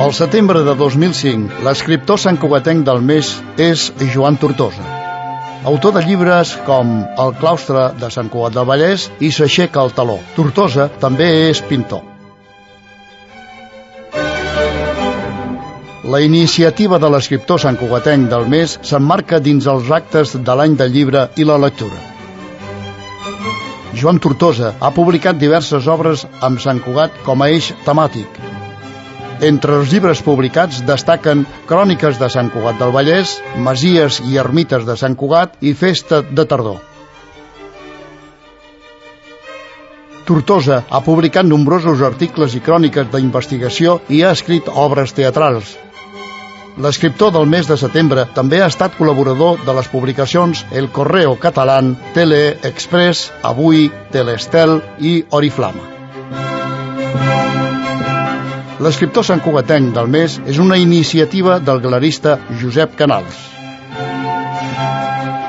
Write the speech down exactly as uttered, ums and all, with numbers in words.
Al setembre de dos mil cinc, l'escriptor santcugatenc del mes és Joan Tortosa, autor de llibres com El claustre de Sant Cugat del Vallès i S'aixeca el teló. Tortosa també és pintor. La iniciativa de l'escriptor santcugatenc del mes s'emmarca dins els actes de l'any del llibre i la lectura. Joan Tortosa ha publicat diverses obres amb Sant Cugat com a eix temàtic. Entre els llibres publicats destaquen Cròniques de Sant Cugat del Vallès, Masies i ermites de Sant Cugat i Festa de tardor. Tortosa ha publicat nombrosos articles i cròniques d'investigació i ha escrit obres teatrals. L'escriptor del mes de setembre també ha estat col·laborador de les publicacions El Correo Catalán, Tele Express, Avui, Telestel i Oriflama. L'escriptor santcugatenc del mes és una iniciativa del galerista Josep Canals.